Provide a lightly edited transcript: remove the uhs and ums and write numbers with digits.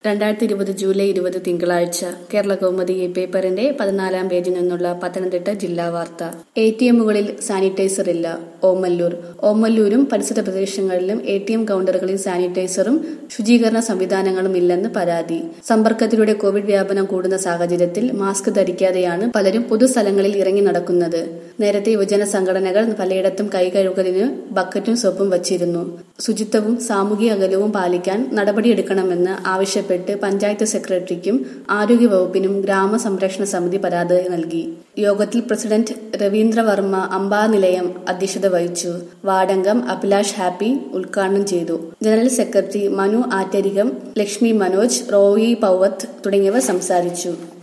2020 July 20 തിങ്കളാഴ്ച കേരള കൗമുദി ഈ പേപ്പറിന്റെ 14-ാം പേജിൽ നിന്നുള്ള പത്തനംതിട്ട ജില്ലാ വാർത്ത. ATM-കളിൽ സാനിറ്റൈസർ ഇല്ല. ഓമല്ലൂരും പരിസര പ്രദേശങ്ങളിലും ATM കൗണ്ടറുകളിൽ സാനിറ്റൈസറും ശുചീകരണ സംവിധാനങ്ങളും ഇല്ലെന്ന് പരാതി. സമ്പർക്കത്തിലൂടെ കോവിഡ് വ്യാപനം കൂടുന്ന സാഹചര്യത്തിൽ മാസ്ക് ധരിക്കാതെയാണ് പലരും പൊതുസ്ഥലങ്ങളിൽ ഇറങ്ങി നടക്കുന്നത്. നേരത്തെ യുവജന സംഘടനകൾ പലയിടത്തും കൈ കഴുകലിന് ബക്കറ്റും സോപ്പും വച്ചിരുന്നു. ശുചിത്വവും സാമൂഹിക അകലവും പാലിക്കാൻ നടപടിയെടുക്കണമെന്ന് ആവശ്യപ്പെട്ട് പഞ്ചായത്ത് സെക്രട്ടറിക്കും ആരോഗ്യവകുപ്പിനും ഗ്രാമസംരക്ഷണ സമിതി പരാതി നൽകി. യോഗത്തിൽ പ്രസിഡന്റ് രവീന്ദ്ര വർമ്മ അമ്പാനിലയം അധ്യക്ഷത വഹിച്ചു. വാർഡംഗം അഭിലാഷ് ഹാപ്പി ഉദ്ഘാടനം ചെയ്തു. ജനറൽ സെക്രട്ടറി മനു ആറ്റരികം, ലക്ഷ്മി മനോജ്, റോയി പൗവത്ത് തുടങ്ങിയവർ സംസാരിച്ചു.